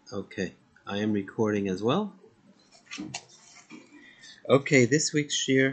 Okay, I am recording as well. Okay, this week's shir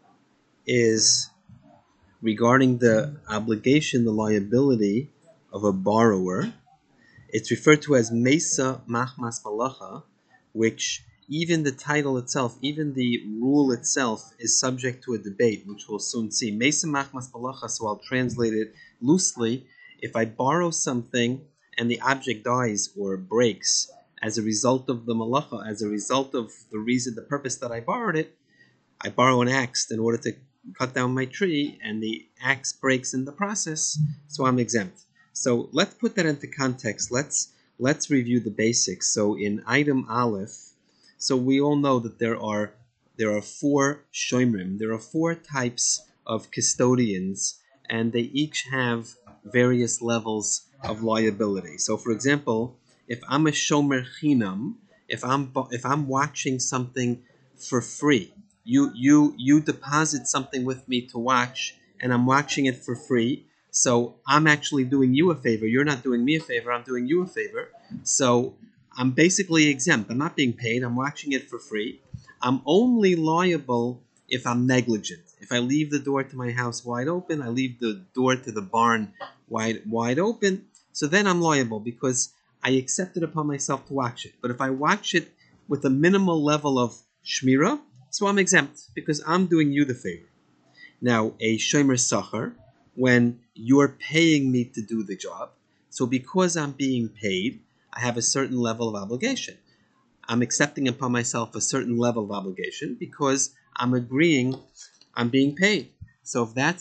is regarding the obligation, the liability of a borrower. It's referred to as Mesa Machmas Malacha, which even the title itself, even the rule itself, is subject to a debate, which we'll soon see. Mesa Machmas Malacha, so I'll translate it loosely. If I borrow something and the object dies or breaks as a result of the malacha, as a result of the reason, the purpose that I borrowed it, I borrow an axe in order to cut down my tree, and the axe breaks in the process, so I'm exempt. So let's put that into context. Let's review the basics. So in item Aleph, so we all know that there are four shoimrim. There are four types of custodians, and they each have various levels of liability. So, for example, if I'm a shomer chinam, if I'm watching something for free, you deposit something with me to watch, and I'm watching it for free. So I'm actually doing you a favor. You're not doing me a favor. I'm doing you a favor. So I'm basically exempt. I'm not being paid. I'm watching it for free. I'm only liable if I'm negligent. If I leave the door to my house wide open, I leave the door to the barn wide open. So then I'm liable because I accepted upon myself to watch it. But if I watch it with a minimal level of shmira, so I'm exempt because I'm doing you the favor. Now, a shomer sachar, when you're paying me to do the job, so because I'm being paid, I have a certain level of obligation. I'm accepting upon myself a certain level of obligation because I'm agreeing I'm being paid. So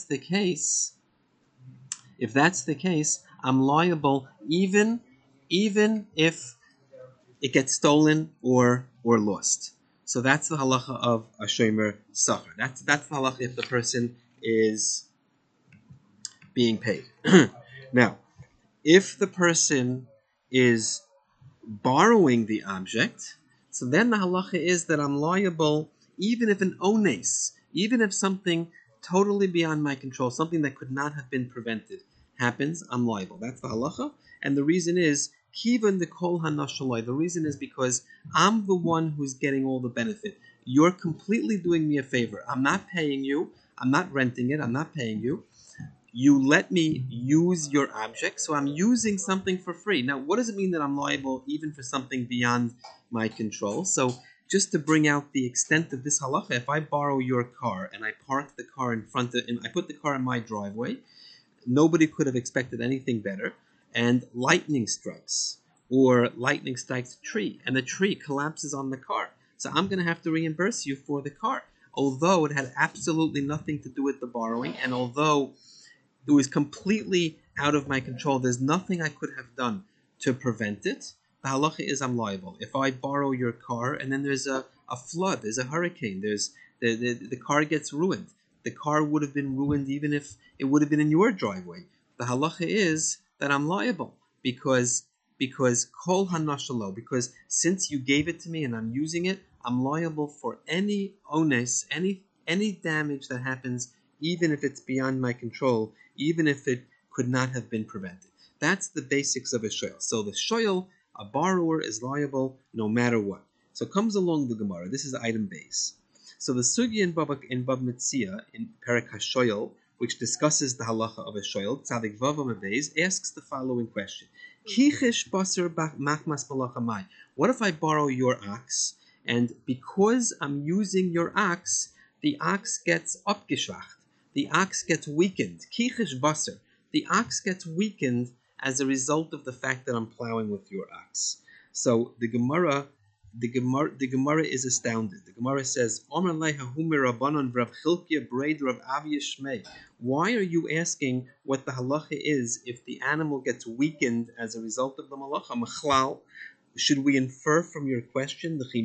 if that's the case, I'm liable even if it gets stolen or lost. So that's the halacha of a shomer sachar. That's the halacha if the person is being paid. Now, if the person is borrowing the object, so then the halacha is that I'm liable even if an ones, even if something totally beyond my control, something that could not have been prevented happens, I'm liable. That's the halacha. And the reason is, kivan the kol hanashalai. The reason is because I'm the one who's getting all the benefit. You're completely doing me a favor. I'm not paying you. I'm not renting it. I'm not paying you. You let me use your object, so I'm using something for free. Now, what does it mean that I'm liable even for something beyond my control? So, just to bring out the extent of this halacha, if I borrow your car and I park the car in front of, and I put the car in my driveway, nobody could have expected anything better, and lightning strikes, or lightning strikes a tree, and the tree collapses on the car. So I'm going to have to reimburse you for the car, although it had absolutely nothing to do with the borrowing, and although it was completely out of my control. There's nothing I could have done to prevent it. The halacha is I'm liable. If I borrow your car and then there's a flood, there's a hurricane, there's the car gets ruined. The car would have been ruined even if it would have been in your driveway. The halacha is that I'm liable because kol hanashalo, because since you gave it to me and I'm using it, I'm liable for any ones, any damage that happens, even if it's beyond my control, even if it could not have been prevented. That's the basics of a shoyl. So the shoyl, a borrower, is liable no matter what. So comes along the Gemara. This is item base. So the sugi in Bab Metzia in Perek HaShoyl, which discusses the halacha of a shoyl, Tzadik Vav Amavez, asks the following question: Kichish baser machmas malachamai. What if I borrow your ox, and because I'm using your ox, the ox gets upgeschwacht, the ox gets weakened. Kichish baser. The ox gets weakened as a result of the fact that I'm plowing with your ox. So the Gemara is astounded. The Gemara says, why are you asking what the halacha is if the animal gets weakened as a result of the malacha? Should we infer from your question that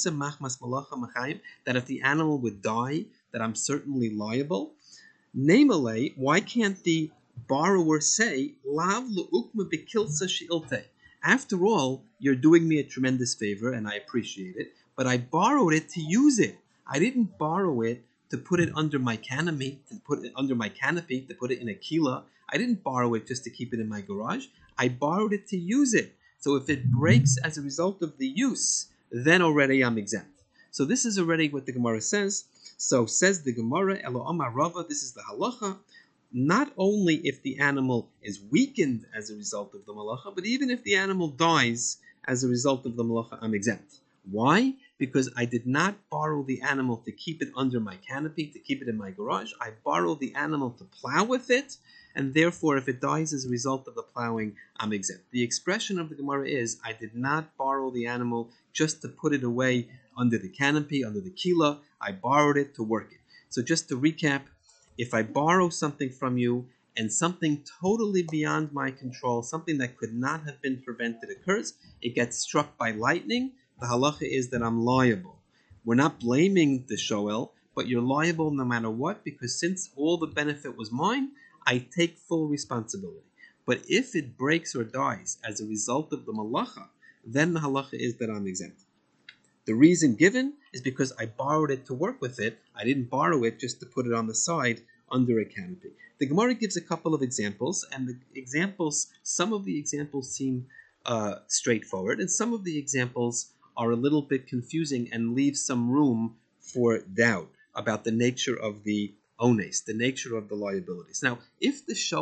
if the animal would die, that I'm certainly liable? Namely, why can't the borrower say, Lav lu'ukma bekilsa shi'ilte? After all, you're doing me a tremendous favor, and I appreciate it, but I borrowed it to use it. I didn't borrow it to put it under my canopy, to put it in a kila. I didn't borrow it just to keep it in my garage. I borrowed it to use it. So if it breaks as a result of the use, then already I'm exempt. So this is already what the Gemara says. So says the Gemara, Elo Amar Rava, this is the halacha. Not only if the animal is weakened as a result of the malacha, but even if the animal dies as a result of the malacha, I'm exempt. Why? Because I did not borrow the animal to keep it under my canopy, to keep it in my garage. I borrowed the animal to plow with it, and therefore if it dies as a result of the plowing, I'm exempt. The expression of the Gemara is, I did not borrow the animal just to put it away under the canopy, under the kila. I borrowed it to work it. So just to recap, if I borrow something from you and something totally beyond my control, something that could not have been prevented occurs, it gets struck by lightning, the halacha is that I'm liable. We're not blaming the shoel, but you're liable no matter what, because since all the benefit was mine, I take full responsibility. But if it breaks or dies as a result of the malacha, then the halacha is that I'm exempt. The reason given is because I borrowed it to work with it. I didn't borrow it just to put it on the side under a canopy. The Gemara gives a couple of examples, and some of the examples seem straightforward, and some of the examples are a little bit confusing and leave some room for doubt about the nature of the ones, the nature of the liabilities. Now, if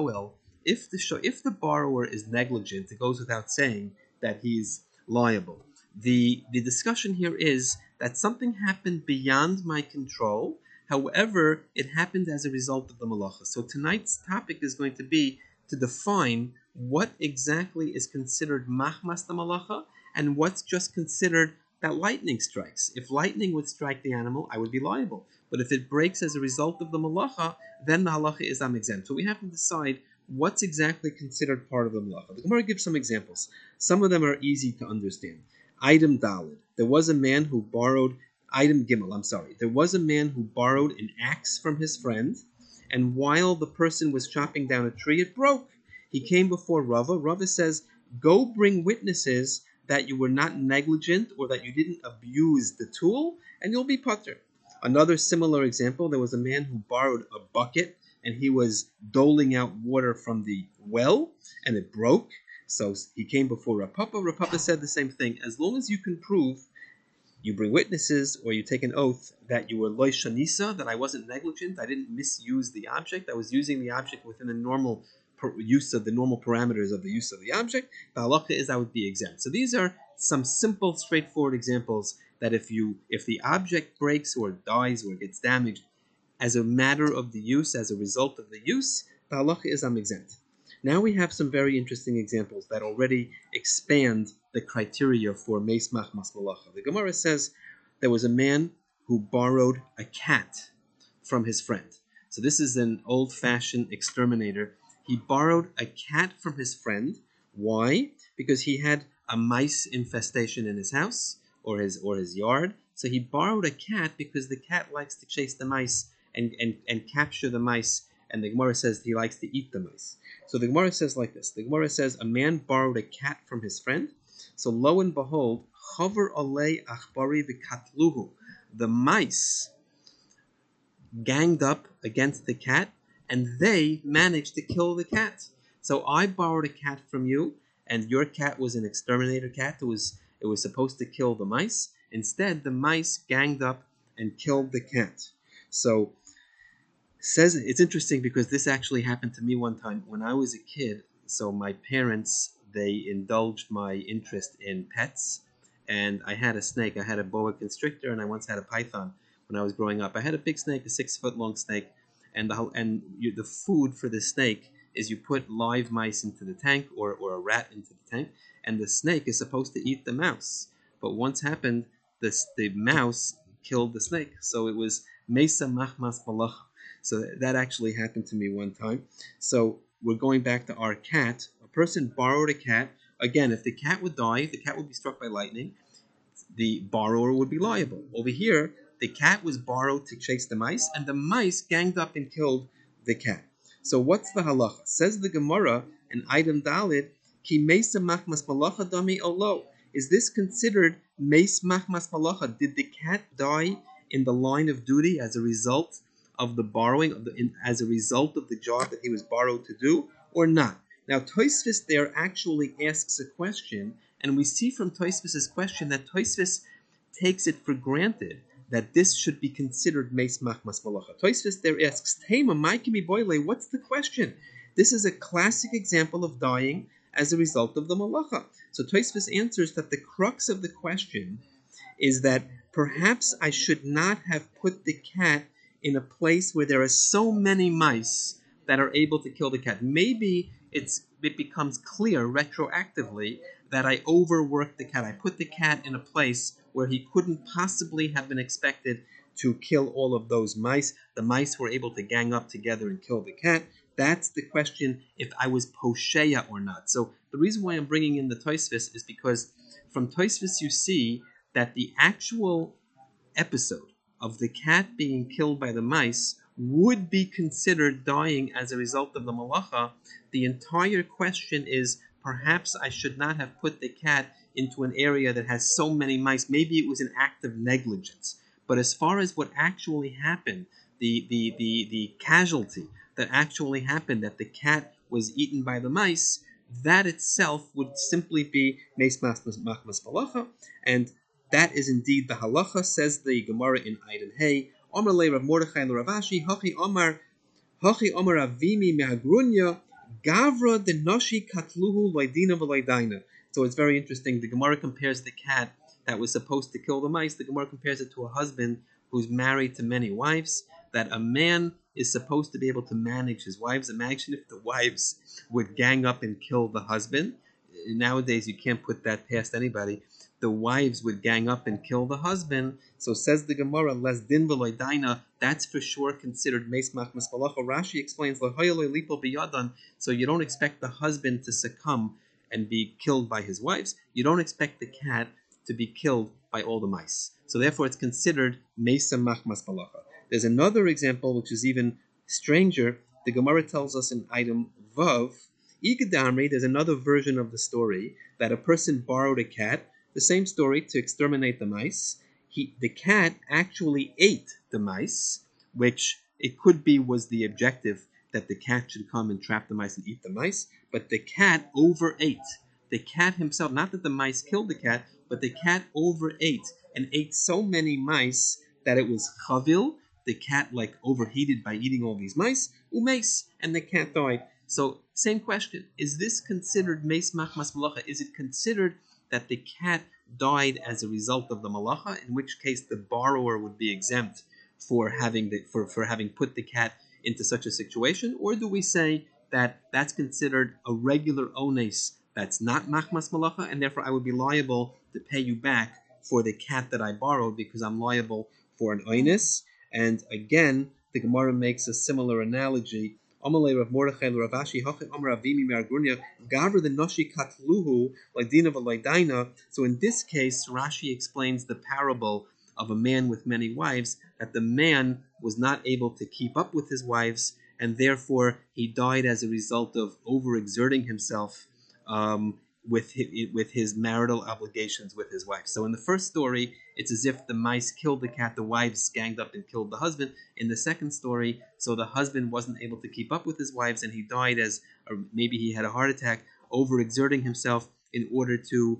the borrower is negligent, it goes without saying that he's liable. The discussion here is that something happened beyond my control. However, it happened as a result of the malacha. So tonight's topic is going to be to define what exactly is considered machmas the malacha and what's just considered that lightning strikes. If lightning would strike the animal, I would be liable. But if it breaks as a result of the malacha, then the halacha is I'm exempt. So we have to decide what's exactly considered part of the malacha. The Gemara gives some examples. Some of them are easy to understand. Item Dalid. There was a man who borrowed Item Gimel, There was a man who borrowed an axe from his friend, and while the person was chopping down a tree, it broke. He came before Rava. Rava says, go bring witnesses that you were not negligent or that you didn't abuse the tool, and you'll be putter. Another similar example, there was a man who borrowed a bucket, and he was doling out water from the well, and it broke. So he came before Rav Papa. Rav Papa said the same thing. As long as you can prove, you bring witnesses or you take an oath that you were loy shanisa, that I wasn't negligent, I didn't misuse the object, I was using the object within the normal use of the normal parameters of the use of the object, the halacha is I would be exempt. So these are some simple, straightforward examples that if the object breaks or dies or gets damaged as a matter of the use, as a result of the use, the halacha is I'm exempt. Now we have some very interesting examples that already expand the criteria for meis machmas malacha. The Gemara says there was a man who borrowed a cat from his friend. So this is an old-fashioned exterminator. He borrowed a cat from his friend. Why? Because he had a mice infestation in his house or his yard. So he borrowed a cat because the cat likes to chase the mice and capture the mice. And the Gemara says he likes to eat the mice. So the Gemara says like this. The Gemara says a man borrowed a cat from his friend. So lo and behold, chaver alei achbari v'katluhu. The mice ganged up against the cat, and they managed to kill the cat. So I borrowed a cat from you, and your cat was an exterminator cat. It was supposed to kill the mice. Instead, the mice ganged up and killed the cat. So says it's interesting because this actually happened to me one time when I was a kid. So my parents, they indulged my interest in pets, and I had a snake. I had a boa constrictor, and I once had a python when I was growing up. I had a big snake, a 6-foot long snake, and the food for the snake is you put live mice into the tank or a rat into the tank, and the snake is supposed to eat the mouse. But once happened, the mouse killed the snake. So it was mesa machmas malacha. So that actually happened to me one time. So we're going back to our cat. A person borrowed a cat. Again, if the cat would die, if the cat would be struck by lightning, the borrower would be liable. Over here, the cat was borrowed to chase the mice, and the mice ganged up and killed the cat. So what's the halacha? Says the Gemara in item Dalid, ki meisa machmas malacha dami olo. Is this considered meis machmas malacha? Did the cat die in the line of duty as a result of the borrowing, as a result of the job that he was borrowed to do, or not? Now, Tosfos there actually asks a question, and we see from Tosfos' question that Tosfos takes it for granted that this should be considered meis machmas malacha. Tosfos there asks, Tema, maikimi boile, what's the question? This is a classic example of dying as a result of the malacha. So Tosfos answers that the crux of the question is that perhaps I should not have put the cat in a place where there are so many mice that are able to kill the cat. Maybe it becomes clear retroactively that I overworked the cat. I put the cat in a place where he couldn't possibly have been expected to kill all of those mice. The mice were able to gang up together and kill the cat. That's the question, if I was posheya or not. So the reason why I'm bringing in the Tosfos is because from Tosfos you see that the actual episode of the cat being killed by the mice would be considered dying as a result of the malacha. The entire question is, perhaps I should not have put the cat into an area that has so many mice. Maybe it was an act of negligence. But as far as what actually happened, the casualty that actually happened, that the cat was eaten by the mice, that itself would simply be meis machmas malacha, and that is indeed the halacha, says the Gemara in Item Hey. Omar le Rav Mordechai le Rav Ashi, Hachi Omar Avimi mehagrunya, Gavra de Noshi katluhu loidina v'loidaina. So it's very interesting. The Gemara compares the cat that was supposed to kill the mice. The Gemara compares it to a husband who's married to many wives. That a man is supposed to be able to manage his wives. Imagine if the wives would gang up and kill the husband. Nowadays, you can't put that past anybody. The wives would gang up and kill the husband. So says the Gemara, les din v'loidaina, that's for sure considered meis machmas malacha. Rashi explains, so you don't expect the husband to succumb and be killed by his wives. You don't expect the cat to be killed by all the mice. So therefore it's considered meis machmas malacha. There's another example which is even stranger. The Gemara tells us in item Vav, Igadamri, there's another version of the story, that a person borrowed a cat, the same story, to exterminate the mice. The cat actually ate the mice, which it could be was the objective, that the cat should come and trap the mice and eat the mice, but the cat overate. The cat himself, not that the mice killed the cat, but the cat overate and ate so many mice that it was chavil. The cat overheated by eating all these mice, umeis, and the cat died. So same question, is this considered meis machmas malacha? Is it considered that the cat died as a result of the malacha, in which case the borrower would be exempt for having put the cat into such a situation? Or do we say that that's considered a regular ones that's not machmas malacha, and therefore I would be liable to pay you back for the cat that I borrowed because I'm liable for an ones? And again, the Gemara makes a similar analogy. Amalei Rav Mordechai Rav Ashi Hachi Amar Avimi Me'Argrunya Gavra the Noshi Katluhu Laidina V'Laidaina. So in this case, Rashi explains the parable of a man with many wives, that the man was not able to keep up with his wives, and therefore he died as a result of overexerting himself with his marital obligations with his wife. So in the first story, it's as if the mice killed the cat, the wives ganged up and killed the husband. In the second story, so the husband wasn't able to keep up with his wives, and he died or maybe he had a heart attack, overexerting himself in order to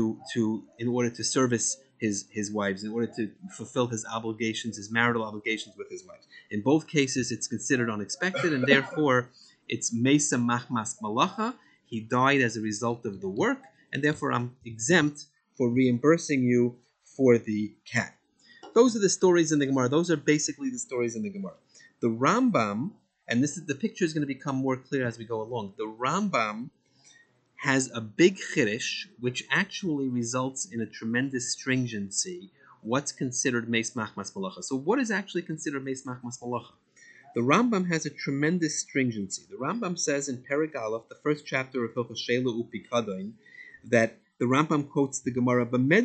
service his wives, in order to fulfill his obligations, his marital obligations with his wives. In both cases, it's considered unexpected, and therefore it's meisa machmas malacha. He died as a result of the work, and therefore I'm exempt for reimbursing you for the cat. Those are the stories in the Gemara. Those are basically the stories in the Gemara. The Rambam, and the picture is going to become more clear as we go along. The Rambam has a big chiddush, which actually results in a tremendous stringency. What's considered meis machmas malacha? So what is actually considered meis machmas malacha? The Rambam has a tremendous stringency. The Rambam says in Perek Aleph, the first chapter of Hilchos Sheila Upikadon, that the Rambam quotes the Gemara,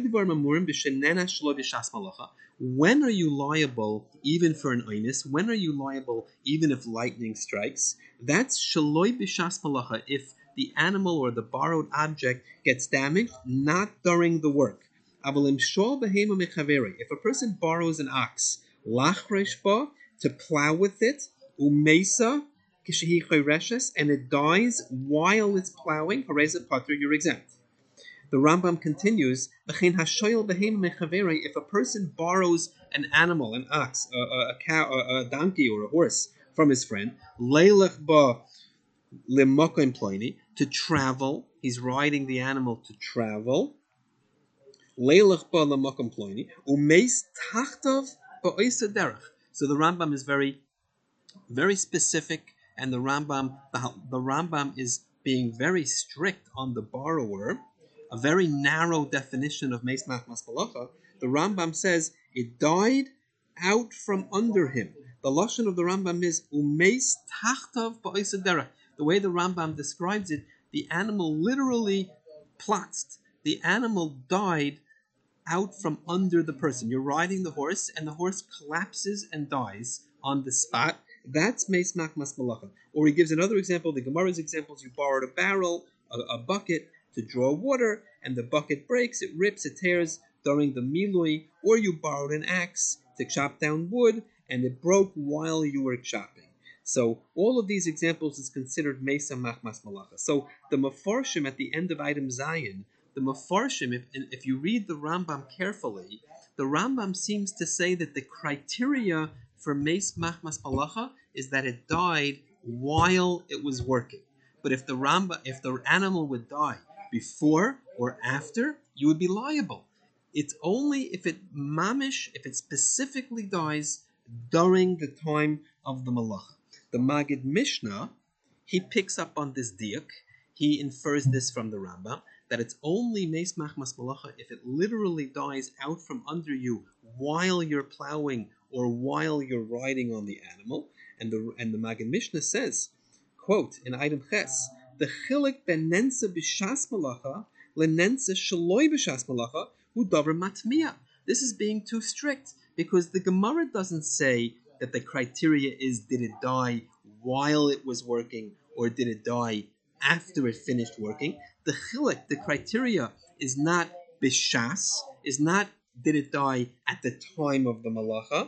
when are you liable even for an oinus? When are you liable even if lightning strikes? That's shaloi b'shas malacha, if the animal or the borrowed object gets damaged, not during the work. If a person borrows an ox, lachresh ba, to plow with it, umesa, kishehi choreshes, and it dies while it's plowing, hareza pater, you're exempt. The Rambam continues, if a person borrows an animal, an ox, a cow, a donkey, or a horse from his friend, to travel, he's riding the animal to travel. So the Rambam is very, very specific, and the Rambam is being very strict on the borrower, a very narrow definition of Meis Machmas Malacha. The Rambam says it died out from under him. The lashon of the Rambam is umeis tachtav ba'isa derech. The way the Rambam describes it, the animal literally platzed. The animal died out from under the person. You're riding the horse, and the horse collapses and dies on the spot. That's Meis Machmas Malacha. Or he gives another example. The Gemara's examples: you borrowed a barrel, a bucket to draw water, and the bucket breaks, it rips, it tears during the milui. Or you borrowed an axe to chop down wood, and it broke while you were chopping. So all of these examples is considered Meis Machmas Malacha. So the Mefarshim at the end of item Zayin, the Mefarshim, if you read the Rambam carefully, the Rambam seems to say that the criteria for Meis Machmas Malacha is that it died while it was working. But if the animal would die before or after, you would be liable. It's only if it specifically dies during the time of the Malacha. The Magid Mishnah, he picks up on this diuk. He infers this from the Rambam, that it's only Meis Machmas Malacha if it literally dies out from under you while you're plowing or while you're riding on the animal. And the Magid Mishnah says, quote, in item Ches, the chilik ben nensa b'shas malacha lenensa shaloi b'shas malacha hu davar matmiya. This is being too strict, because the Gemara doesn't say that the criteria is, did it die while it was working or did it die after it finished working. The chilik, the criteria, is not bishas, is not did it die at the time of the malacha.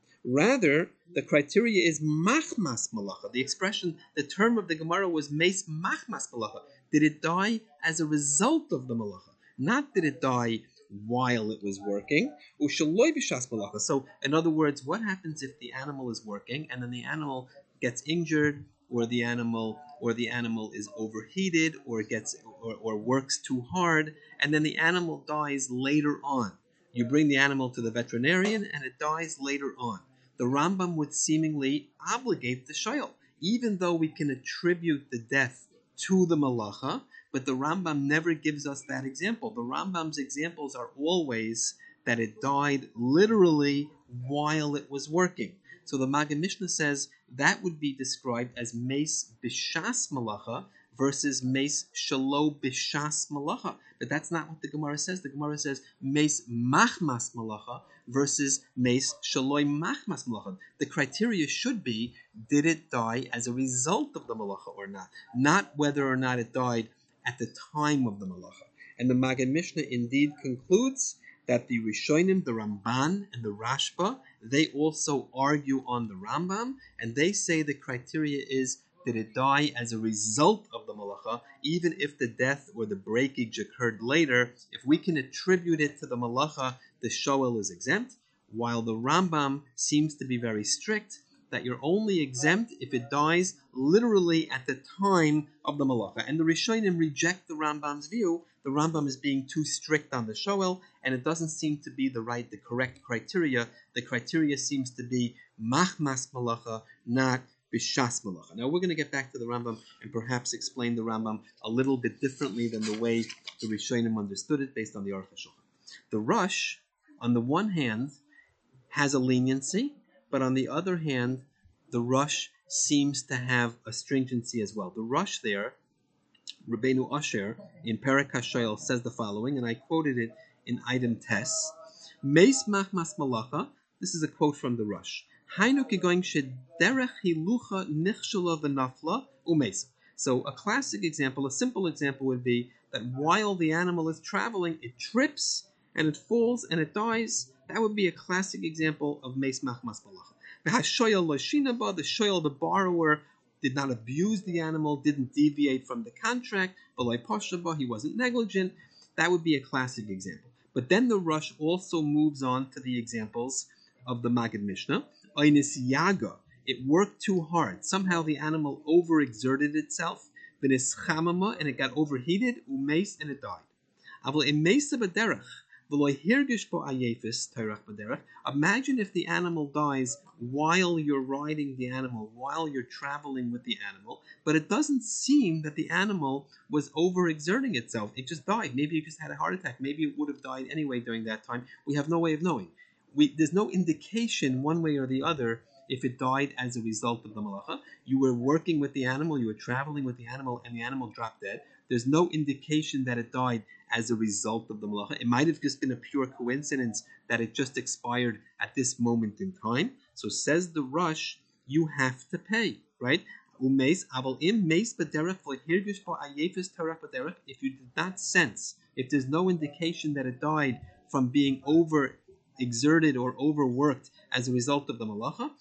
Rather, the criteria is machmas malacha. The expression, the term of the Gemara was meis machmas malacha. Did it die as a result of the malacha? Not did it die while it was working. Ushaloi b'shas malacha. So, in other words, what happens if the animal is working and then the animal gets injured, or the animal is overheated, or works too hard, and then the animal dies later on? You bring the animal to the veterinarian and it dies later on. The Rambam would seemingly obligate the shayl, even though we can attribute the death to the malacha, but the Rambam never gives us that example. The Rambam's examples are always that it died literally while it was working. So the Magid Mishnah says that would be described as meis b'shas malacha versus meis shalo b'shas malacha. But that's not what the Gemara says. The Gemara says meis machmas malacha versus meis shaloi machmas malacha. The criteria should be, did it die as a result of the malacha or not whether or not it died at the time of the malacha. And the Magid Mishnah indeed concludes that the Rishonim, the Ramban, and the Rashba, they also argue on the Rambam, and they say the criteria is, did it die as a result of the malacha, even if the death or the breakage occurred later. If we can attribute it to the malacha, the shoel is exempt, while the Rambam seems to be very strict, that you're only exempt if it dies literally at the time of the malacha. And the Rishonim reject the Rambam's view. The Rambam is being too strict on the shoel, and it doesn't seem to be the correct criteria. The criteria seems to be machmas malacha, not b'shas malacha. Now we're going to get back to the Rambam and perhaps explain the Rambam a little bit differently than the way the Rishonim understood it based on the Aruch HaShulchan. The Rush, on the one hand, has a leniency, but on the other hand, the Rush seems to have a stringency as well. The Rush there, Rabbeinu Asher, in Perek HaShoel, says the following, and I quoted it in item Tes. Meis machmas malacha, this is a quote from the Rush. Hainu kigoing shederech hilucha nichshula v'nafla umeisa. So a classic example, a simple example would be that while the animal is traveling, it trips and it falls and it dies. That would be a classic example of meis machmas malacha. The shoyel, the borrower, did not abuse the animal, didn't deviate from the contract, he wasn't negligent. That would be a classic example. But then the Rush also moves on to the examples of the Maggid Mishnah. Oynis Yaga, it worked too hard. Somehow the animal overexerted itself, and it got overheated, umeis, and it died. Imagine if the animal dies while you're riding the animal, while you're traveling with the animal, but it doesn't seem that the animal was overexerting itself. It just died. Maybe it just had a heart attack. Maybe it would have died anyway during that time. We have no way of knowing. There's no indication one way or the other if it died as a result of the malacha. You were working with the animal, you were traveling with the animal, and the animal dropped dead. There's no indication that it died as a result of the malacha. It might have just been a pure coincidence that it just expired at this moment in time. So says the Rush, you have to pay, right? If you did not sense, if there's no indication that it died from being overexerted or overworked as a result of the malacha,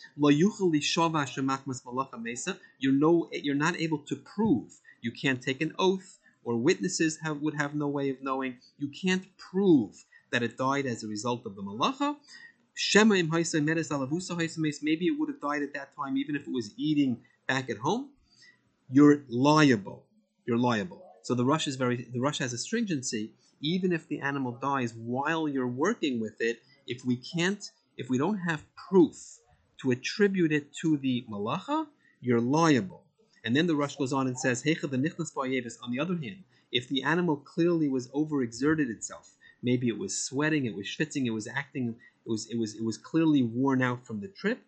you're not able to prove. You can't take an oath, or witnesses would have no way of knowing. You can't prove that it died as a result of the malacha. Maybe it would have died at that time, even if it was eating back at home. You're liable. So the Rush has a stringency. Even if the animal dies while you're working with it, if we don't have proof to attribute it to the malacha, you're liable. And then the Rush goes on and says, on the other hand, if the animal clearly was overexerted itself, maybe it was sweating, it was schwitzing, it was acting, it was clearly worn out from the trip,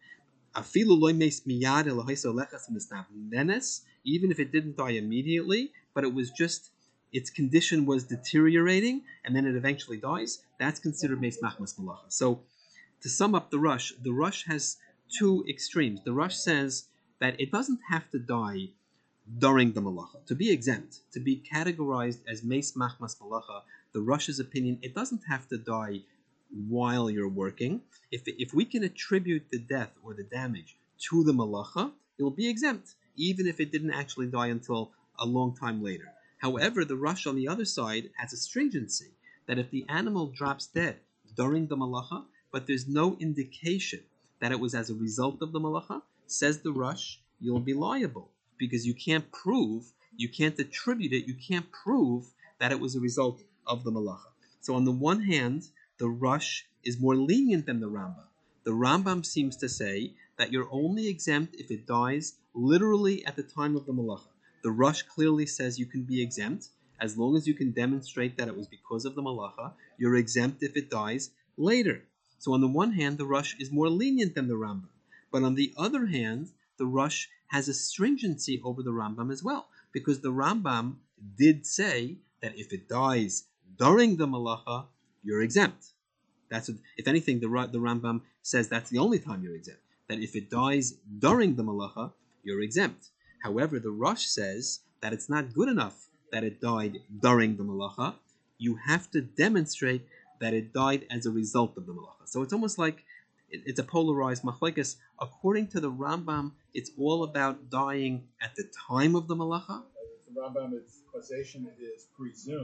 even if it didn't die immediately, but it was just, its condition was deteriorating, and then it eventually dies, that's considered meis machmas malacha. So, to sum up the Rush has two extremes. The Rush says that it doesn't have to die during the malacha. To be exempt, to be categorized as meis machmas malacha, the Rush's opinion, it doesn't have to die while you're working. If we can attribute the death or the damage to the malacha, it will be exempt, even if it didn't actually die until a long time later. However, the Rush on the other side has a stringency that if the animal drops dead during the malacha, but there's no indication that it was as a result of the malacha, says the Rush, you'll be liable, because you can't attribute it, you can't prove that it was a result of the malacha. So on the one hand, the Rush is more lenient than the Rambam. The Rambam seems to say that you're only exempt if it dies literally at the time of the malacha. The Rush clearly says you can be exempt as long as you can demonstrate that it was because of the malacha. You're exempt if it dies later. So on the one hand, the Rush is more lenient than the Rambam. But on the other hand, the Rush has a stringency over the Rambam as well, because the Rambam did say that if it dies during the malacha, you're exempt. That's what, if anything, the Rambam says that's the only time you're exempt. That if it dies during the malacha, you're exempt. However, the Rush says that it's not good enough that it died during the malacha. You have to demonstrate that it died as a result of the malacha. So it's almost like it's a polarized machlekes. According to the Rambam, it's all about dying at the time of the malacha. The Rambam, its causation is presumed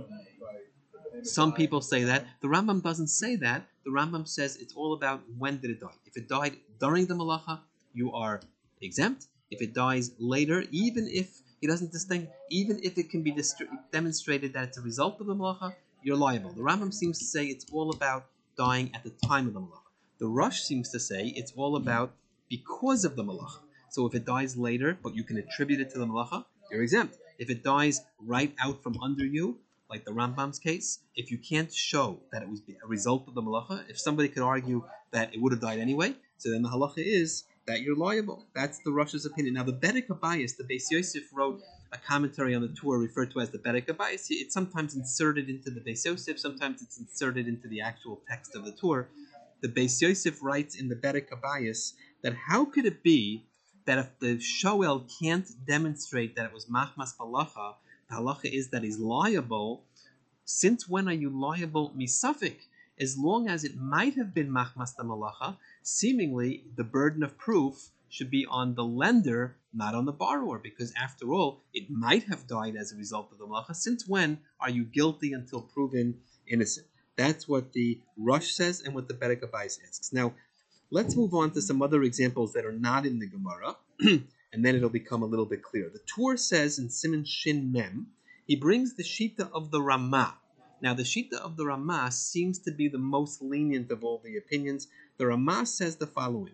by... Some people say that. The Rambam doesn't say that. The Rambam says it's all about when did it die. If it died during the malacha, you are exempt. If it dies later, even if he doesn't distinguish, even if it can be demonstrated that it's a result of the malacha, you're liable. The Rambam seems to say it's all about dying at the time of the malacha. The Rush seems to say it's all about because of the malacha. So if it dies later, but you can attribute it to the malacha, you're exempt. If it dies right out from under you, like the Rambam's case, if you can't show that it was a result of the malacha, if somebody could argue that it would have died anyway, so then the halacha is that you're liable. That's the Rush's opinion. Now the Bedek Habayis, the Beis Yosef wrote a commentary on the Torah referred to as the Bedek Habayis. It's sometimes inserted into the Beis Yosef, sometimes it's inserted into the actual text of the Torah. The Beis Yosef writes in the Bedek Habayis that how could it be that if the Shoel can't demonstrate that it was Machmas Malacha, the halacha is that he's liable. Since when are you liable misafik? As long as it might have been Machmas the Malacha, seemingly the burden of proof should be on the lender, not on the borrower, because after all, it might have died as a result of the malacha. Since when are you guilty until proven innocent? That's what the Rush says and what the Bedek Abayis asks. Now, let's move on to some other examples that are not in the Gemara, and then it'll become a little bit clearer. The Tur says in Siman Shin Mem, he brings the Shita of the Ramah. Now, the Shita of the Ramah seems to be the most lenient of all the opinions. The Ramah says the following.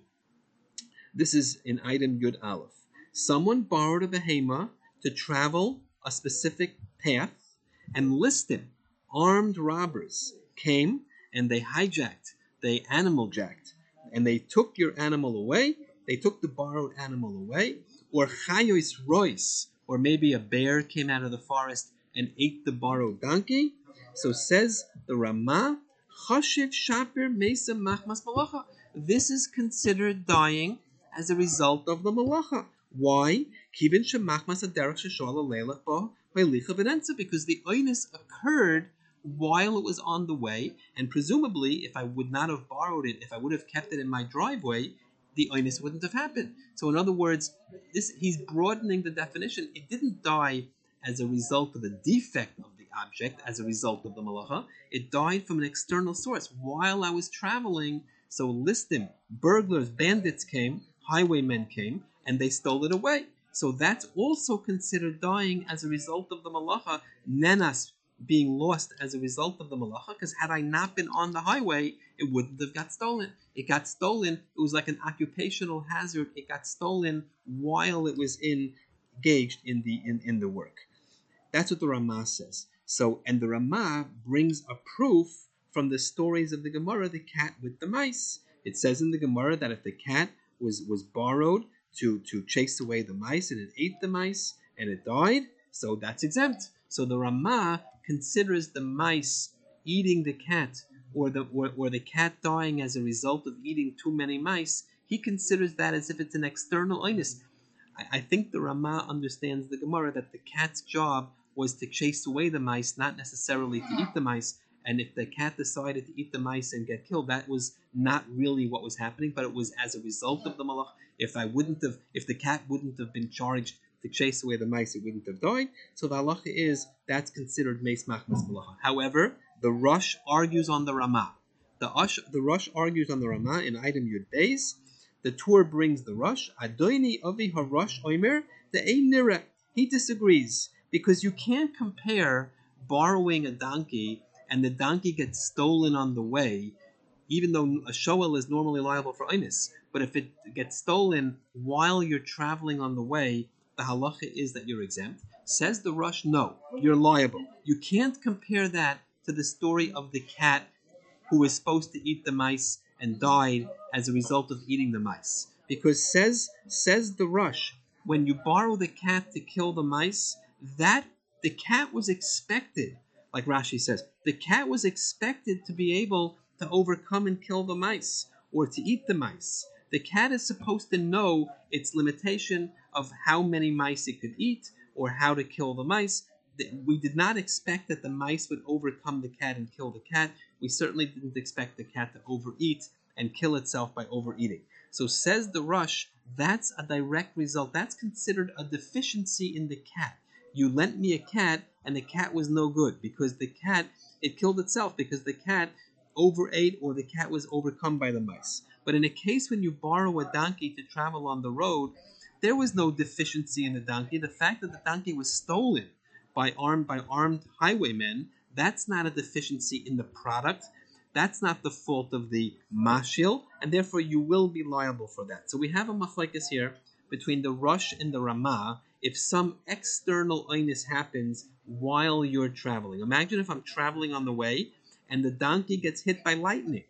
This is in item Yud Aleph. Someone borrowed a behema to travel a specific path and listed armed robbers came and they hijacked, they animal jacked, and they took your animal away, they took the borrowed animal away, or chayois rois, or maybe a bear came out of the forest and ate the borrowed donkey. So says the Ramah, chashiv shapir mesa machmas malacha. This is considered dying as a result of the malacha. Why? Kivin shemachmas aderech sheshola leilach bo ve'licha v'nenza, because the oinus occurred while it was on the way, and presumably, if I would not have borrowed it, if I would have kept it in my driveway, the oinus wouldn't have happened. So, in other words, he's broadening the definition. It didn't die as a result of a defect of the object, as a result of the malacha. It died from an external source while I was traveling. So, listim, burglars, bandits came, highwaymen came, and they stole it away. So that's also considered dying as a result of the malacha, nenas, being lost as a result of the malacha, because had I not been on the highway, it wouldn't have got stolen. It got stolen. It was like an occupational hazard. It got stolen while it was engaged in the work. That's what the Ramah says. So, and the Ramah brings a proof from the stories of the Gemara, the cat with the mice. It says in the Gemara that if the cat was borrowed to chase away the mice and it ate the mice and it died, so that's exempt. So the Ramah considers the mice eating the cat or the cat dying as a result of eating too many mice. He considers that as if it's an external onus. I think the Ramah understands the Gemara that the cat's job was to chase away the mice, not necessarily to eat the mice. And if the cat decided to eat the mice and get killed, that was not really what was happening, but it was as a result of the malach. If the cat wouldn't have been charged to chase away the mice, it wouldn't have died. So the halacha is that's considered meis machmas malacha. However, the Rush argues on the Ramah. The Rush argues on the Ramah in item Yud Beis. The Tur brings the Rush. Adoini avi harush oimer the ein nira. He disagrees because you can't compare borrowing a donkey and the donkey gets stolen on the way, even though a shoel is normally liable for oinus. But if it gets stolen while you're traveling on the way, the halacha is that you're exempt. Says the Rush, no, you're liable. You can't compare that to the story of the cat who was supposed to eat the mice and died as a result of eating the mice. Because says the Rush, when you borrow the cat to kill the mice, that the cat was expected, like Rashi says, the cat was expected to be able to overcome and kill the mice or to eat the mice. The cat is supposed to know its limitation of how many mice it could eat or how to kill the mice. We did not expect that the mice would overcome the cat and kill the cat. We certainly didn't expect the cat to overeat and kill itself by overeating. So says the Rush, that's a direct result. That's considered a deficiency in the cat. You lent me a cat and the cat was no good because the cat, it killed itself because the cat overate or the cat was overcome by the mice. But in a case when you borrow a donkey to travel on the road, there was no deficiency in the donkey. The fact that the donkey was stolen by armed highwaymen, that's not a deficiency in the product. That's not the fault of the mashil, and therefore you will be liable for that. So we have a machlekes here between the Rush and the Ramah if some external oinus happens while you're traveling. Imagine if I'm traveling on the way and the donkey gets hit by lightning.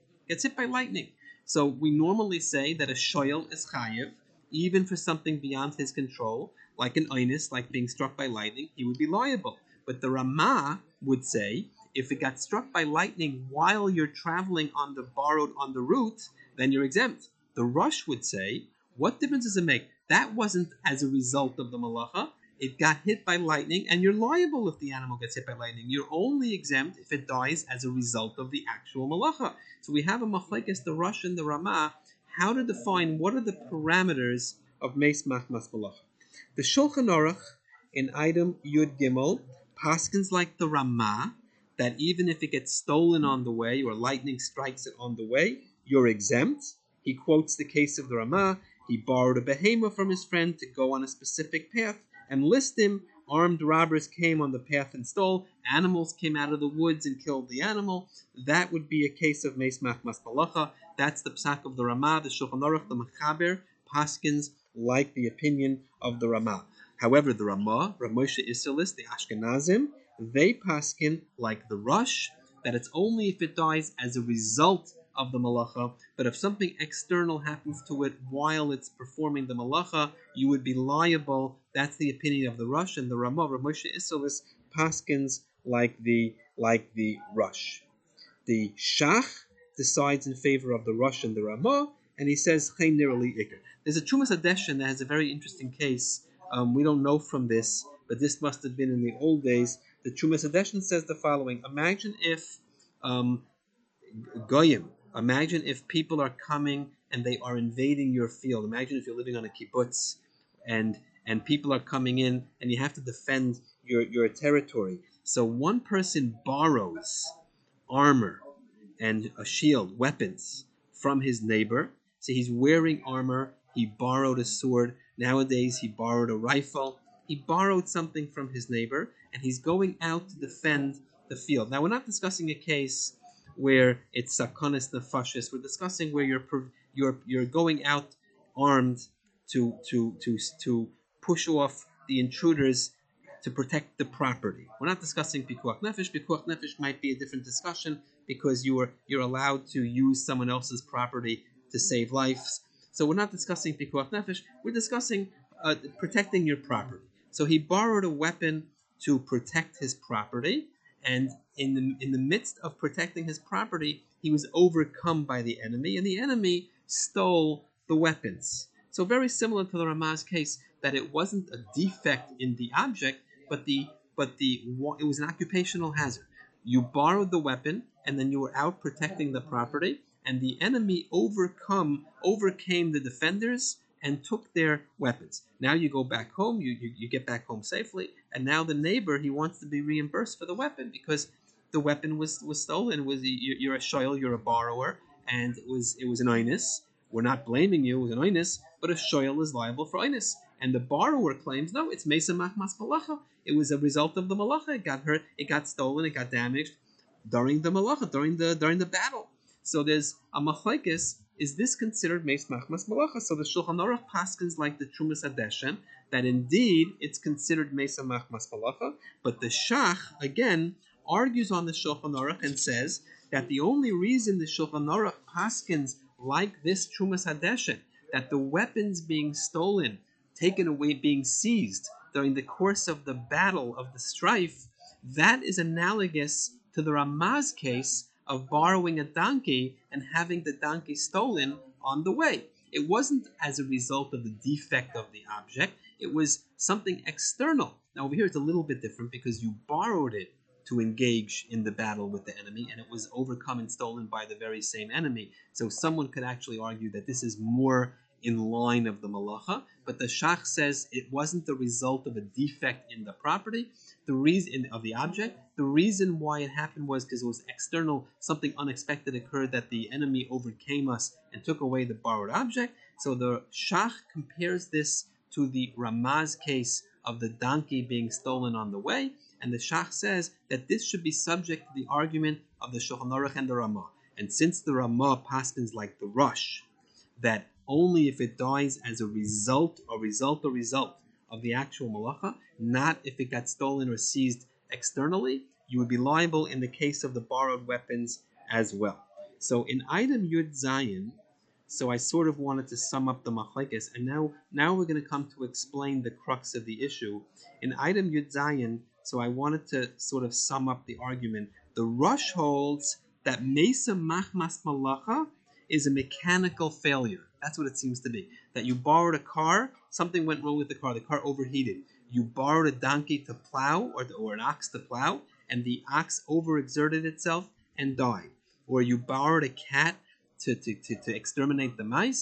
So we normally say that a shoyel is chayiv, even for something beyond his control, like an oinus, like being struck by lightning, he would be liable. But the Ramah would say, if it got struck by lightning while you're traveling on the route, then you're exempt. The Rush would say, what difference does it make? That wasn't as a result of the malacha. It got hit by lightning, and you're liable if the animal gets hit by lightning. You're only exempt if it dies as a result of the actual malacha. So we have a machlekes, the Rush and the Ramah, how to define what are the parameters of Meis Machmas Malacha. The Shulchan Aruch in item Yud Gimel paskins like the Ramah that even if it gets stolen on the way or lightning strikes it on the way, you're exempt. He quotes the case of the Ramah. He borrowed a behemoth from his friend to go on a specific path and list him. Armed robbers came on the path and stole. Animals came out of the woods and killed the animal. That would be a case of Meis Machmas Malacha. That's the psak of the Ramah. The Shulchan Aruch, the Mechaber, paskins like the opinion of the Ramah. However, the Ramah, Rav Moshe Isserles, the Ashkenazim, they paskin like the Rush, that it's only if it dies as a result of the malacha, but if something external happens to it while it's performing the malacha, you would be liable. That's the opinion of the Rush, and the Ramah, Rav Moshe Isserles, paskins like the Rush. The Shach decides in favor of the Rush and the Ramah, and he says Chen Nirali Iker. There's a Trumas Hadeshen that has a very interesting case. We don't know from this, but this must have been in the old days. The Trumas Hadeshen says the following: imagine if Goyim, imagine if people are coming and they are invading your field. Imagine if you're living on a kibbutz and people are coming in and you have to defend your territory. So one person borrows armor and a shield, weapons from his neighbor. So he's wearing armor, he borrowed a sword. Nowadays he borrowed a rifle. He borrowed something from his neighbor and he's going out to defend the field. Now we're not discussing a case where it's sakonis nefashis. We're discussing where you're going out armed to push off the intruders to protect the property. We're not discussing pikuach nefesh. Pikuach nefesh might be a different discussion because you're allowed to use someone else's property to save lives. So we're not discussing pikuach nefesh. We're discussing protecting your property. So he borrowed a weapon to protect his property, and in the midst of protecting his property, he was overcome by the enemy, and the enemy stole the weapons. So very similar to the Ramah's case, that it wasn't a defect in the object, but it was an occupational hazard. You borrowed the weapon, and then you were out protecting the property, and the enemy overcame the defenders and took their weapons. Now you go back home, you get back home safely, and now the neighbor, he wants to be reimbursed for the weapon because the weapon was stolen. You're a shoyl, you're a borrower, and it was an oinus. We're not blaming you, it was an oinus, but a shoyl is liable for oinus. And the borrower claims, no, it's Mesa Machmas Malacha. It was a result of the malacha. It got hurt, it got stolen, it got damaged during the malacha, during the battle. So there's a machlekes. Is this considered Meis Machmas Malacha? So the Shulchan Aruch paskins like the Trumas Hadeshen that indeed it's considered Meis Machmas Malacha, but the Shach again argues on the Shulchan Aruch and says that the only reason the Shulchan Aruch paskins like this Trumas Hadeshen, that the weapons being stolen, taken away, being seized during the course of the battle, of the strife, that is analogous to the Ramah's case of borrowing a donkey and having the donkey stolen on the way. It wasn't as a result of the defect of the object, it was something external. Now over here it's a little bit different because you borrowed it to engage in the battle with the enemy, and it was overcome and stolen by the very same enemy. So someone could actually argue that this is more in line of the malacha, but the Shach says it wasn't the result of a defect in the property, the reason of the object. The reason why it happened was because it was external, something unexpected occurred that the enemy overcame us and took away the borrowed object. So the Shach compares this to the Ramah's case of the donkey being stolen on the way, and the Shach says that this should be subject to the argument of the Shulchan Aruch and the Ramah. And since the Ramah paskins like the Rush, that only if it dies as a result of the actual malacha, not if it got stolen or seized externally, you would be liable in the case of the borrowed weapons as well. So in item Yud Zayin, so I sort of wanted to sum up the machlekes, and now we're going to come to explain the crux of the issue. In item Yud Zayin, so I wanted to sort of sum up the argument. The Rush holds that Mesa Machmas Malacha is a mechanical failure. That's what it seems to be. That you borrowed a car, something went wrong with the car overheated. You borrowed a donkey to plow, or an ox to plow, and the ox overexerted itself and died. Or you borrowed a cat to exterminate the mice,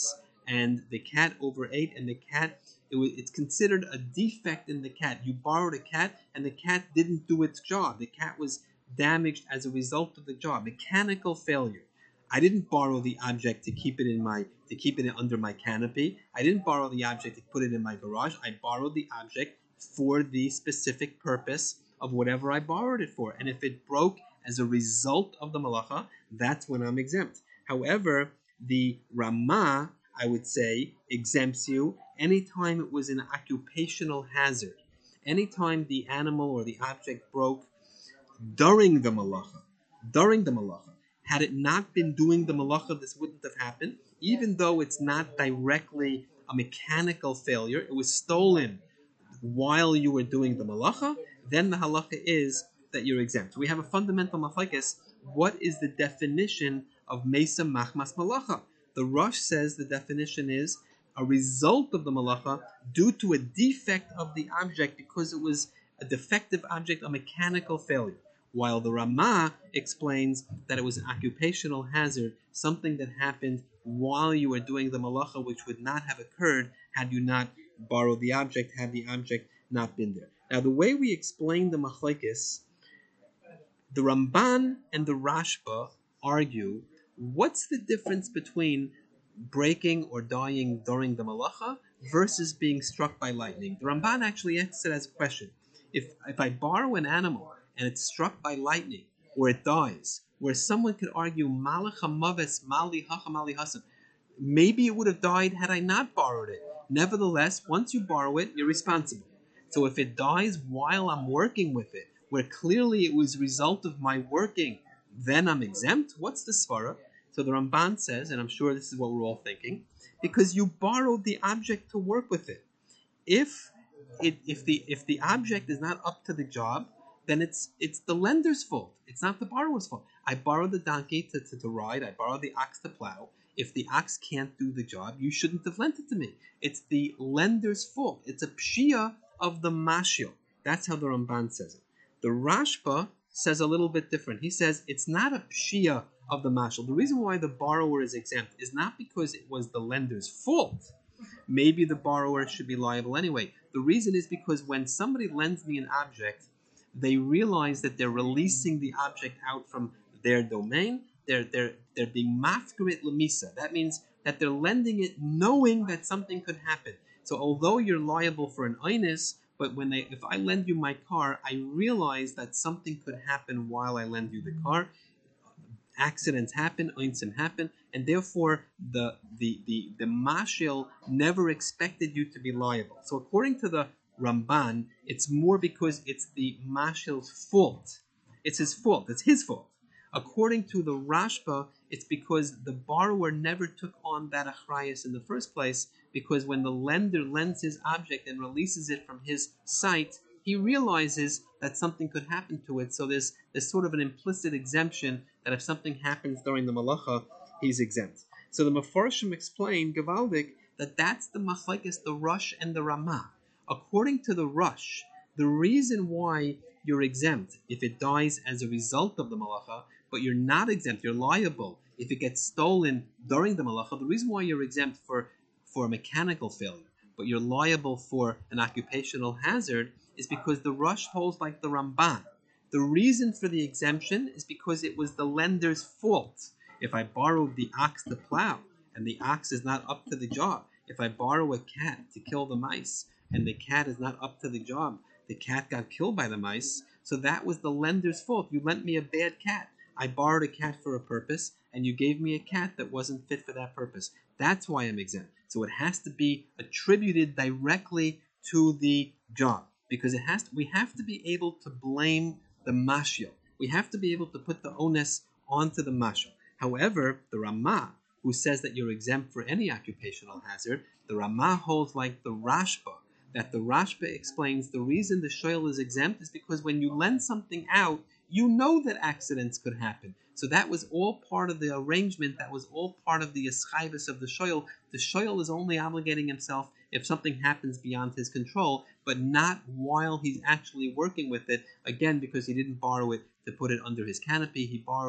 and the cat overate, and the cat, it's considered a defect in the cat. You borrowed a cat, and the cat didn't do its job. The cat was damaged as a result of the job. Mechanical failure. I didn't borrow the object to keep it under my canopy. I didn't borrow the object to put it in my garage. I borrowed the object for the specific purpose of whatever I borrowed it for. And if it broke as a result of the malacha, that's when I'm exempt. However, the Ramah, I would say, exempts you anytime it was an occupational hazard. Anytime the animal or the object broke during the malacha. During the malacha. Had it not been doing the malacha, this wouldn't have happened. Even though it's not directly a mechanical failure, it was stolen while you were doing the malacha, then the halacha is that you're exempt. We have a fundamental machlekes. What is the definition of mesa machmas malacha? The Rosh says the definition is a result of the malacha due to a defect of the object because it was a defective object, a mechanical failure. While the Ramah explains that it was an occupational hazard, something that happened while you were doing the malacha, which would not have occurred had you not borrowed the object, had the object not been there. Now, the way we explain the machlekes, the Ramban and the Rashba argue, what's the difference between breaking or dying during the malacha versus being struck by lightning? The Ramban actually asks it as a question. If I borrow an animal and it's struck by lightning, or it dies, where someone could argue, maybe it would have died had I not borrowed it. Nevertheless, once you borrow it, you're responsible. So if it dies while I'm working with it, where clearly it was a result of my working, then I'm exempt. What's the svara? So the Ramban says, and I'm sure this is what we're all thinking, because you borrowed the object to work with it. If the object is not up to the job, then it's the lender's fault. It's not the borrower's fault. I borrowed the donkey to ride. I borrowed the ox to plow. If the ox can't do the job, you shouldn't have lent it to me. It's the lender's fault. It's a pshia of the mashil. That's how the Ramban says it. The Rashba says a little bit different. He says it's not a pshia of the mashil. The reason why the borrower is exempt is not because it was the lender's fault. Maybe the borrower should be liable anyway. The reason is because when somebody lends me an object, they realize that they're releasing the object out from their domain. They're being mafkarit lemisa. That means that they're lending it knowing that something could happen. So although you're liable for an oinus, but if I lend you my car, I realize that something could happen while I lend you the car. Accidents happen, oinsim happen, and therefore the mashil never expected you to be liable. So according to the Ramban, it's more because it's the mashil's fault. It's his fault. It's his fault. According to the Rashba, it's because the borrower never took on that achrayus in the first place, because when the lender lends his object and releases it from his site, he realizes that something could happen to it. So there's sort of an implicit exemption that if something happens during the malacha, he's exempt. So the Mefarshim explain, Gavaldik, that that's the machlekes, the Rosh and the Ramah. According to the Rosh, the reason why you're exempt if it dies as a result of the malacha, but you're not exempt, you're liable if it gets stolen during the malacha, the reason why you're exempt for a mechanical failure, but you're liable for an occupational hazard, is because the Rosh holds like the Ramban. The reason for the exemption is because it was the lender's fault. If I borrowed the ox to plow, and the ox is not up to the job, if I borrow a cat to kill the mice, and the cat is not up to the job, the cat got killed by the mice, so that was the lender's fault. You lent me a bad cat. I borrowed a cat for a purpose, and you gave me a cat that wasn't fit for that purpose. That's why I'm exempt. So it has to be attributed directly to the job, because we have to be able to blame the mashil. We have to be able to put the onus onto the mashil. However, the Ramah, who says that you're exempt for any occupational hazard, the Ramah holds like the Rashba, that the Rashba explains the reason the shoyl is exempt is because when you lend something out, you know that accidents could happen. So that was all part of the arrangement. That was all part of the eschayvus of the shoyl. The shoyl is only obligating himself if something happens beyond his control, but not while he's actually working with it. Again, because he didn't borrow it to put it under his canopy. He borrowed it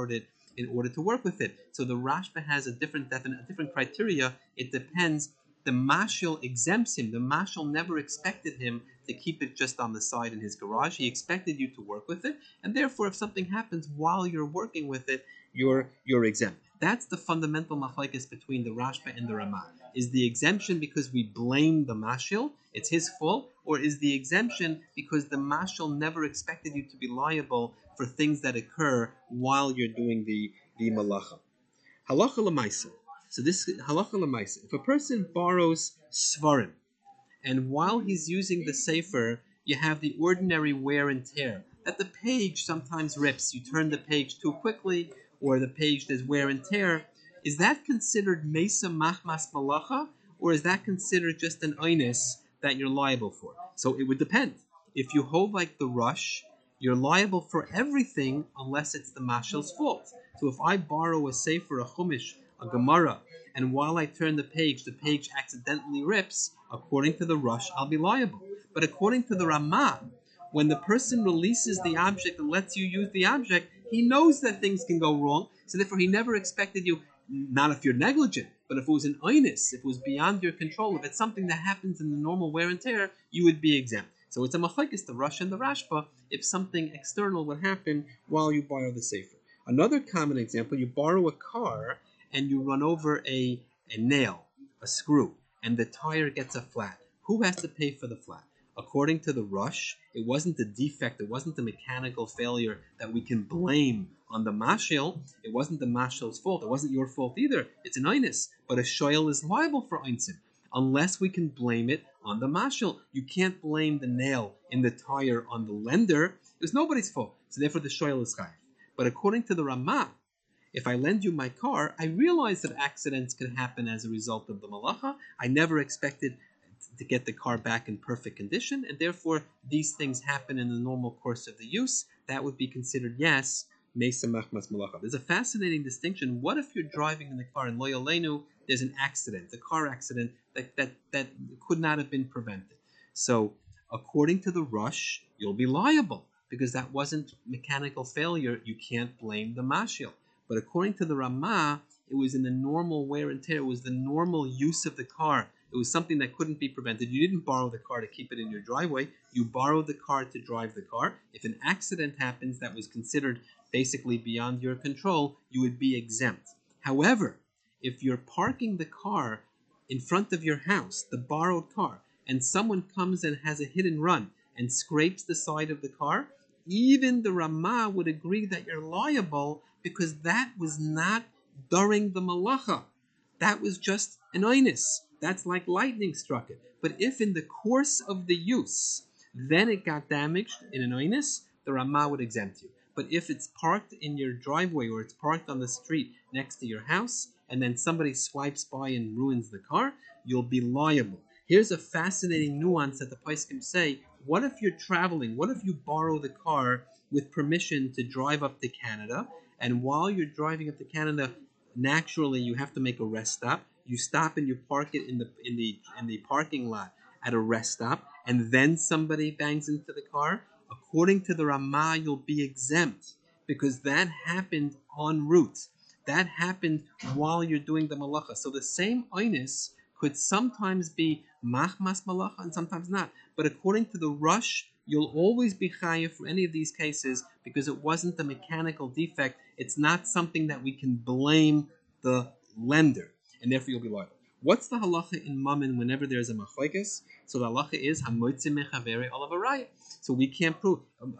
in order to work with it. So the Rashba has a different criteria. It depends. The mashal exempts him. The mashal never expected him to keep it just on the side in his garage. He expected you to work with it, and therefore, if something happens while you're working with it, you're exempt. That's the fundamental machlekes between the Rashba and the Ramah. Is the exemption because we blame the mashal, it's his fault, or is the exemption because the mashal never expected you to be liable for things that occur while you're doing the malacha? Halacha l'maisa. So this halacha l'maisa. If a person borrows svarim, and while he's using the sefer, you have the ordinary wear and tear, that the page sometimes rips. You turn the page too quickly, or the page there's wear and tear. Is that considered mesa machmas malacha, or is that considered just an oinus that you're liable for? So it would depend. If you hold like the rush, you're liable for everything unless it's the mashal's fault. So if I borrow a sefer, a chumash, a gemara, and while I turn the page accidentally rips, according to the rush, I'll be liable. But according to the Ramah, when the person releases the object and lets you use the object, he knows that things can go wrong, so therefore he never expected you, not if you're negligent, but if it was an oinus, if it was beyond your control, if it's something that happens in the normal wear and tear, you would be exempt. So it's a machlekes, the Rush and the Rashba, if something external would happen while you borrow the sefer. Another common example, you borrow a car and you run over a nail, a screw, and the tire gets a flat. Who has to pay for the flat? According to the Rush, it wasn't a defect, it wasn't a mechanical failure that we can blame on the mashal. It wasn't the mashal's fault, it wasn't your fault either. It's an oinus, but a shoyel is liable for oinsin, unless we can blame it on the mashal. You can't blame the nail in the tire on the lender. It was nobody's fault, so therefore the shoyel is chayav. But according to the Ramah, if I lend you my car, I realize that accidents can happen as a result of the malacha. I never expected to get the car back in perfect condition, and therefore these things happen in the normal course of the use. That would be considered, yes, mesa machmas malacha. There's a fascinating distinction. What if you're driving in the car in Lo Yaleinu, there's an accident, a car accident that could not have been prevented? So according to the Rush, you'll be liable because that wasn't mechanical failure. You can't blame the mashil. But according to the Ramah, it was in the normal wear and tear. It was the normal use of the car. It was something that couldn't be prevented. You didn't borrow the car to keep it in your driveway. You borrowed the car to drive the car. If an accident happens that was considered basically beyond your control, you would be exempt. However, if you're parking the car in front of your house, the borrowed car, and someone comes and has a hit and run and scrapes the side of the car, even the Ramah would agree that you're liable because that was not during the malacha. That was just an oinus. That's like lightning struck it. But if in the course of the use, then it got damaged in an oinus, the Ramah would exempt you. But if it's parked in your driveway or it's parked on the street next to your house, and then somebody swipes by and ruins the car, you'll be liable. Here's a fascinating nuance that the Paiskim say. What if you're traveling? What if you borrow the car with permission to drive up to Canada, and while you're driving up to Canada, naturally you have to make a rest stop. You stop and you park it in the parking lot at a rest stop, and then somebody bangs into the car. According to the Ramah, you'll be exempt because that happened en route. That happened while you're doing the malacha. So the same oinus could sometimes be machmas malacha and sometimes not. But according to the Rush, you'll always be chayav for any of these cases because it wasn't a mechanical defect. It's not something that we can blame the lender, and therefore you'll be liable. What's the halacha in mammon whenever there's a machlekes? So the halacha is hamoitzi mechaveri olav arayah. So we can't prove.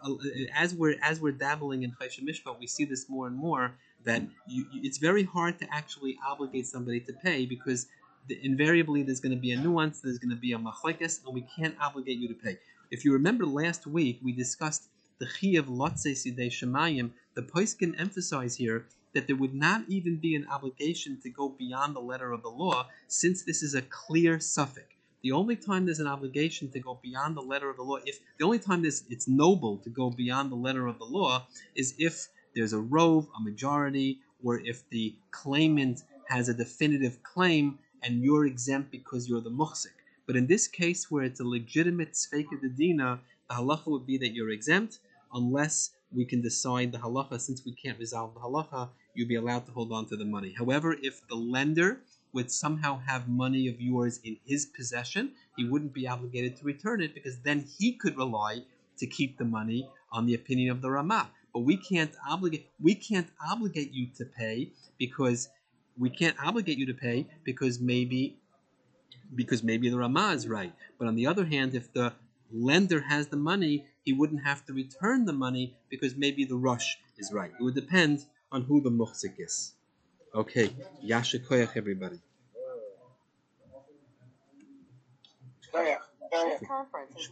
As we're dabbling in chayshim mishpat, we see this more and more that it's very hard to actually obligate somebody to pay because invariably there's going to be a nuance, there's going to be a machlekes, and we can't obligate you to pay. If you remember last week, we discussed the chi of lotzei sidei shemayim. The Poskim emphasize here that there would not even be an obligation to go beyond the letter of the law, since this is a clear suffix. The only time there's an obligation to go beyond the letter of the law, the only time it's noble to go beyond the letter of the law, is if there's a rove, a majority, or if the claimant has a definitive claim and you're exempt because you're the muhsik. But in this case, where it's a legitimate tzveika dedina, the halacha would be that you're exempt unless we can decide the halacha. Since we can't resolve the halacha, you'd be allowed to hold on to the money. However, if the lender would somehow have money of yours in his possession, he wouldn't be obligated to return it, because then he could rely to keep the money on the opinion of the Ramah. But we can't obligate you to pay because maybe the Ramah is right. But on the other hand, if the lender has the money, he wouldn't have to return the money because maybe the rush is right. It would depend on who the muhsik is. Okay, Yasha Koyach, everybody. This conference is